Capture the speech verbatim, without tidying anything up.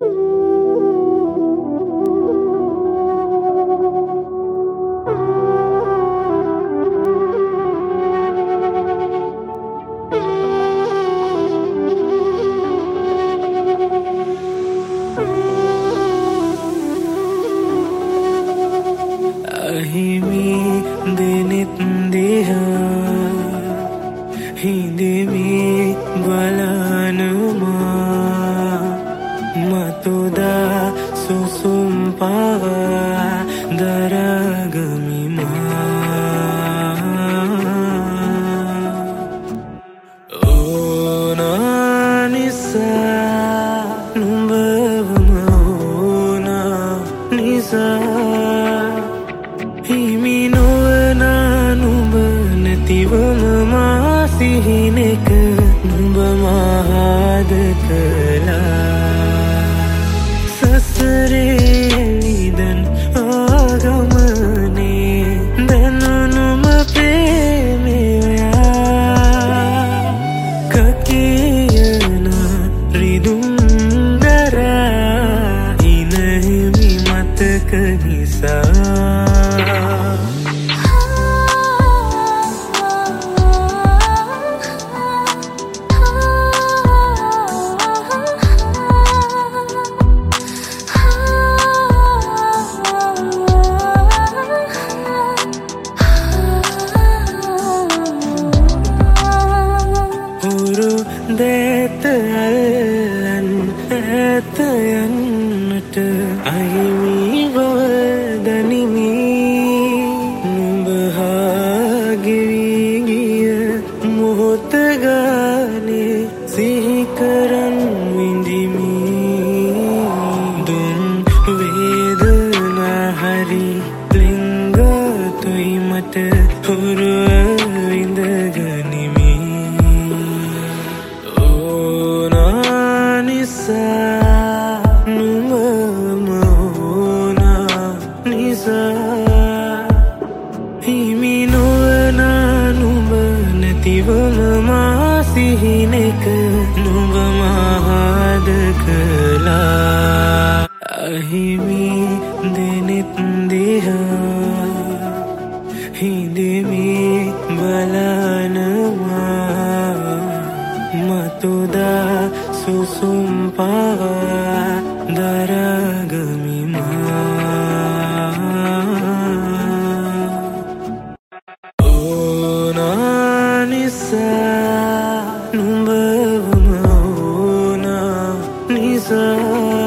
අහිමි දෙනෙත් දෙහා හිඳෙමි බලනවා මතුදා සුසුම් පවා දරගමිමා ඕනා නිසා නුඹවම ඕනා නිසා හිමි නොවනා නුඹ නැතිවම මා සිහිනෙක නුඹ මහාද කළා සසරේ එළිදන් ආගමනේ දැනුනුම ප්‍රේමයා කකියන රිදුම් දරා ඉනහිමි මතක නිසා දේත අල්ලන් ඇත යන්නට අහිමි බව දනිමි නුඹ හා ගෙවී ගිය මොහොත ගානේ සිහි කරන් විඳිමි දුන් වේදනා හරි ලිංගතුයි මට හුරුව විඳගනිමි නුඹම ඕනා නිසා හිමි නොවනා නුඹ නැතිවම මා සිහිනෙක නුඹ මහාද කළා අහිමි දෙනෙත් දෙහා හිඳෙමි බලනවා මතුදා සුසුම් පවා දරගමිමා ඕනා නිසා නුඹවම ඕනා නිසා